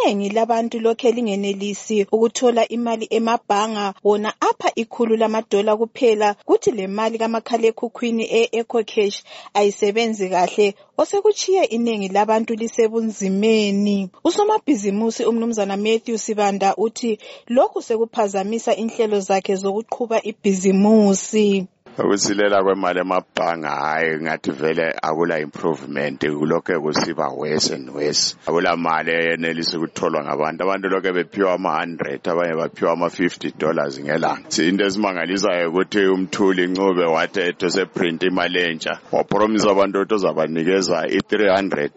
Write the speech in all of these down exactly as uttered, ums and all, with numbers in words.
iningi labantu lokhe lingenelisi ukuthola imali emabhanga wona apha ikhulu lamadola kuphela kuthi le mali kamakhalekhukhwini e-EcoCash ayisebenzi kahle osekuchiye iningi labantu lisebunzimeni. Usomabhizimusi umnumzana Matthew Sibanda uthi lokhu sekuphazamisa inhlelo zakhe zokuqhuba ibhizimusi. Ukusilela kwemali emabhanga hayi ngathi vele akula improvement kulokho kusiba worse and worse. Akula mali enelisa ukutholwa ngabantu. Abantu lokho bephiwa ama one hundred abanye baphiwa ama fifty dollars ngelanga. Into esimangalisayo ukuthi umthuli Ncube wathi ethose print imali entsha. Wapromise abantu ukuthi uzabanikeza i three hundred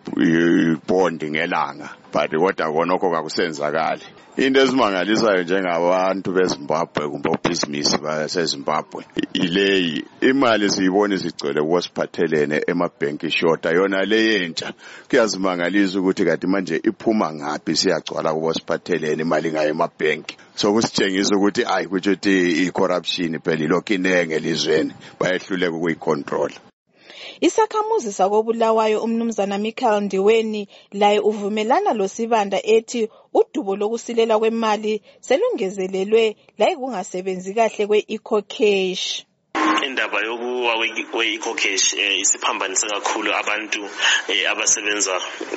bond ngelanga. But kodwa konokho kakusenzakali. Into esimangalisayo njengabantu beZimbabwe kumbe obhizinisi baseZimbabwe ile imali siyibona sigcwele kwasiphathelene emabhenki shorta yona leyentsha kuyazimangalisa ukuthi kade manje iphuma ngaphi siyagcwala kwasiphathelene imali ngayo emabhenki. So kusitshengisa ukuthi ayi kuthi i-corruption phela ilokho inenge elizweni bayehluleka ukuyicontrol. Isakhamuzi sakobulawayo umnumzana Michael Ndiweni laye uvumelana lo Sibanda ethi udubo lokusilela kwemali selungezelelwe laye kungasebenzi kahle kwe-EcoCash. Indaba yokuwa kwe-EcoCash isiphambanisa kakhulu abantu abasebenza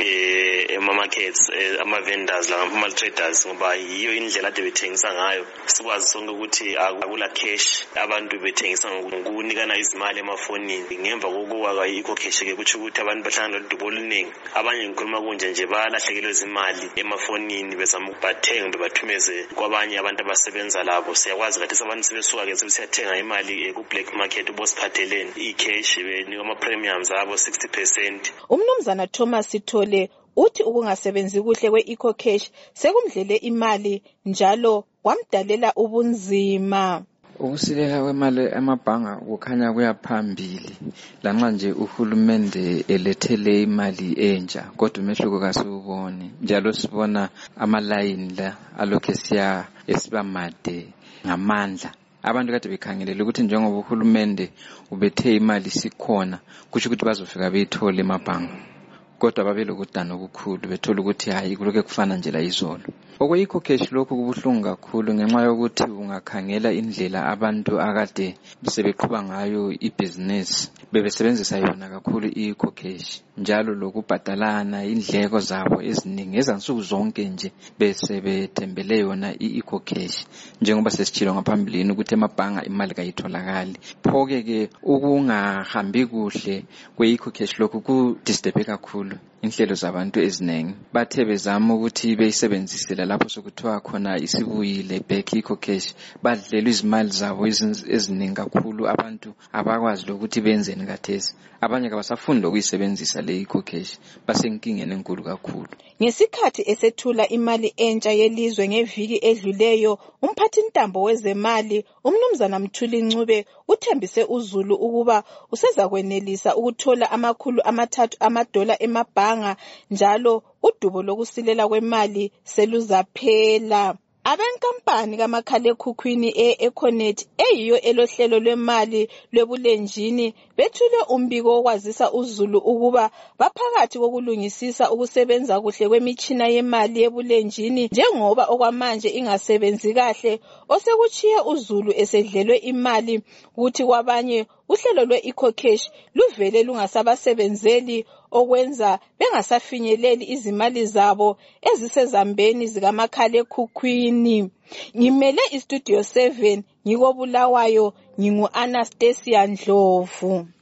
ema-markets ama vendors la ama traders ngoba yiyo indlela ade bethengisa ngayo. Sikwazi sonke ukuthi akula cash abantu bethengisa ngokunikana izimali emafonini. Ngemva kokuwa kwe-EcoCash ke kuthi ukuthi abantu bahlangana nodubo oluningi. Abanye ngikhuluma kunje nje balahlekelwe izimali emafonini bezama ukuthenga bebathumeze kwabanye abantu abasebenza labo. Siyakwazi kathi abantu sebesuka ke sebesiyathenga imali ku black market ubosiphathelene i-cash benika ama-premiums abo sixty percent. Umnumzana Thomas Sithole uthi ukungasebenzi kuhle kwe-EcoCash sekumdlele imali njalo kwamdalela ubunzima. Ukusilela kwemali emabhanga kukhanya kuyaphambili lanxa nje uhulumende elethele imali entsha kodwa umehluko kasiwuboni njalo sibona ama-line la alokhe siya esibamade ngamandla. Abantu kade bekhangelele ukuthi njengoba uhulumende ubethe imali sikhona kusho ukuthi bazofika beyithole emabhanga kodwa babelokudana okukhulu bethola ukuthi hayi kulokho kufana nje la izolo. Okwe-EcoCash lokho kubuhlungu kakhulu ngenxa yokuthi ungakhangela indlela abantu akade sebeqhuba ngayo ibhizinesi bebesebenzisa yona kakhulu i-EcoCash njalo lokubhadalana indleko zabo eziningi ezansuku zonke nje bese bethembele yona i-EcoCash njengoba sesitshilo ngaphambilini ukuthi emabhanga imali kayitholakali. Phoke ke ukungahambi kuhle kwe-EcoCash lokho kudisturbe kakhulu inhlelo zabantu eziningi. Bathe bezama ukuthi beyisebenzisela lapho sokuthiwa khona isibuyile back EcoCash badlelwe izimali zabo eziningi kakhulu. Abantu abakwazi ukuthi benzeni kathesi abanye kabasafuni lokuyisebenzisa le EcoCash basenkingeni enkulu kakhulu. Ngesikhathi esethula imali entsha yelizwe ngeviki edluleyo umphathi ntambo wezemali umnumzana Mthuli Ncube uthembise uZulu ukuba usezakwenelisa ukuthola amakhulu amathathu amadola emabhanga njalo udubo lokusilela kwemali seluzaphela. Abenkampani kamakhalekhukhwini e-Econet eyiyo elohlelo lwemali lwebulenjini bethule umbiko wokwazisa uZulu ukuba baphakathi kokulungisisa ukusebenza kuhle kwemitshina yemali yebulenjini njengoba okwamanje ingasebenzi kahle osekuchiye uZulu esedlelwe imali ukuthi kwabanye uhlelo lwe-EcoCash luvele lungasabasebenzeli okwenza bengasafinyeleli izimali zabo ezisezambeni zikamakhalekhukhwini. Ngimele iStudio seven ngikobulawayo ngingu Anastasia Ndlovu.